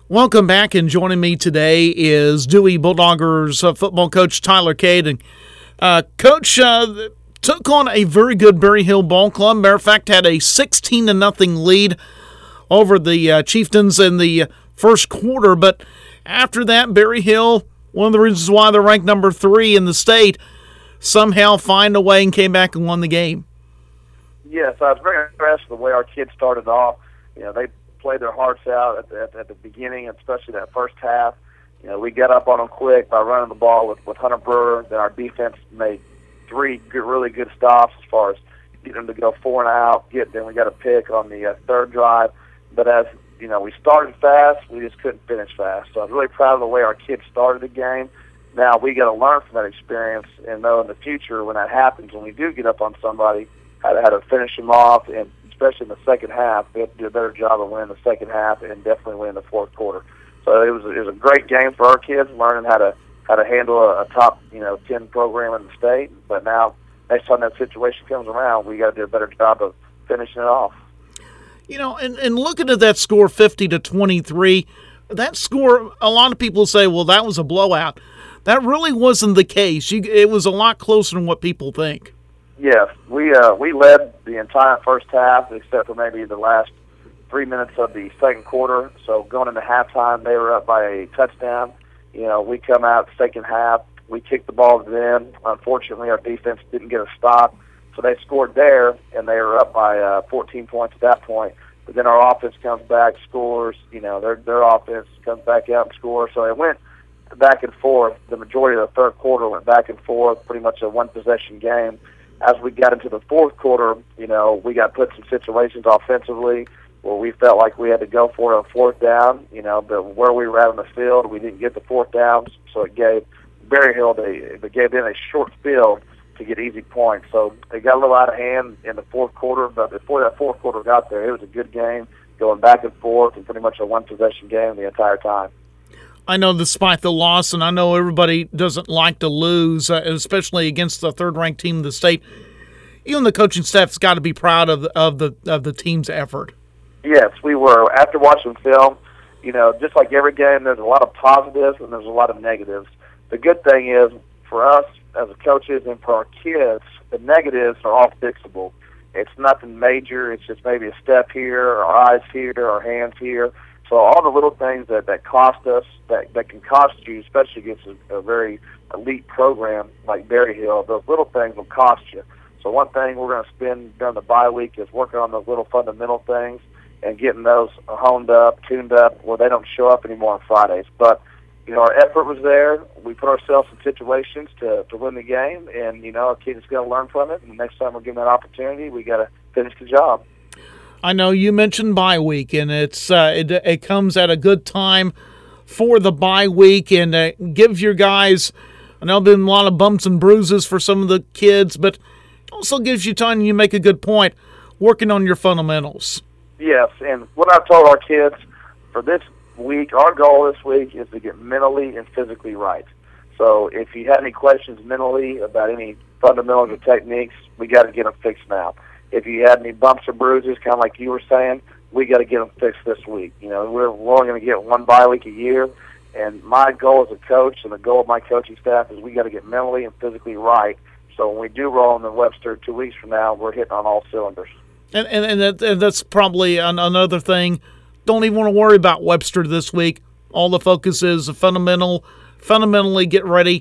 Welcome back, and joining me today is Dewey Bulldoggers football coach Tyler Cade. And Coach took on a very good Berry Hill ball club. Matter of fact, had a 16-0 lead over the Chieftains in the first quarter. But after that, Berry Hill, one of the reasons why they're ranked number 3 in the state, somehow find a way and came back and won the game. Yes, I was very impressed with the way our kids started off. They played their hearts out at the beginning, especially that first half. We got up on them quick by running the ball with Hunter Brewer. Then our defense made 3 really good stops as far as getting them to go 4 and out. Then we got a pick on the third drive. But as we started fast, we just couldn't finish fast. So I was really proud of the way our kids started the game. Now we got to learn from that experience and know in the future when that happens, when we do get up on somebody, how to finish them off, and especially in the second half, we have to do a better job of winning the second half and definitely winning the fourth quarter. So it was a great game for our kids, learning how to handle a top 10 program in the state. But now, next time that situation comes around, we got to do a better job of finishing it off. And looking at that score, 50-23, that score, a lot of people say, well, that was a blowout. That really wasn't the case. It was a lot closer than what people think. Yes, we led the entire first half, except for maybe the last 3 minutes of the second quarter. So going into halftime, they were up by a touchdown. We come out second half, we kicked the ball to them. Unfortunately, our defense didn't get a stop, so they scored there, and they were up by 14 points at that point. But then our offense comes back, scores. Their offense comes back out and scores. So it went back and forth. The majority of the third quarter went back and forth, pretty much a one-possession game. As we got into the fourth quarter, we got put in situations offensively where we felt like we had to go for it on fourth down. But where we were at on the field, we didn't get the fourth down, so it gave Berry Hill they gave them a short field to get easy points. So it got a little out of hand in the fourth quarter, but before that fourth quarter got there, it was a good game, going back and forth, and pretty much a one-possession game the entire time. I know despite the loss, and I know everybody doesn't like to lose, especially against the third-ranked team in the state, even the coaching staff's got to be proud of the team's effort. Yes, we were. After watching film, just like every game, there's a lot of positives and there's a lot of negatives. The good thing is, for us as coaches and for our kids, the negatives are all fixable. It's nothing major. It's just maybe a step here, our eyes here, our hands here. So all the little things that cost us, that can cost you, especially against a very elite program like Berry Hill, those little things will cost you. So one thing we're going to spend during the bye week is working on those little fundamental things and getting those honed up, tuned up, where they don't show up anymore on Fridays. But, our effort was there. We put ourselves in situations to win the game, and, our kids got to learn from it. And the next time we're given that opportunity, we got to finish the job. I know you mentioned bye week, and it comes at a good time for the bye week, and gives your guys, I know there's been a lot of bumps and bruises for some of the kids, but it also gives you time, and you make a good point, working on your fundamentals. Yes, and what I've told our kids for this week, our goal this week is to get mentally and physically right. So if you had any questions mentally about any fundamentals or techniques, we got to get them fixed now. If you had any bumps or bruises, kind of like you were saying, we got to get them fixed this week. We're only going to get one bye week a year, and my goal as a coach and the goal of my coaching staff is we got to get mentally and physically right. So when we do roll in the Webster 2 weeks from now, we're hitting on all cylinders. And that's probably another thing. Don't even want to worry about Webster this week. All the focus is fundamentally get ready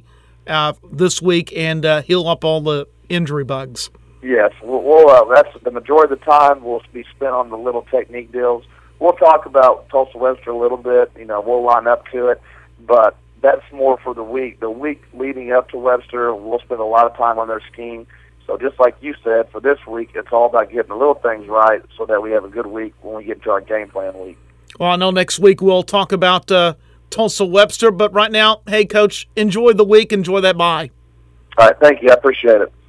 this week and heal up all the injury bugs. Yes, that's the majority of the time will be spent on the little technique deals. We'll talk about Tulsa Webster a little bit. We'll line up to it, but that's more for the week. The week leading up to Webster, we'll spend a lot of time on their scheme. So just like you said, for this week, it's all about getting the little things right so that we have a good week when we get to our game plan week. Well, I know next week we'll talk about Tulsa Webster, but right now, hey, Coach, enjoy the week, enjoy that bye. All right, thank you. I appreciate it.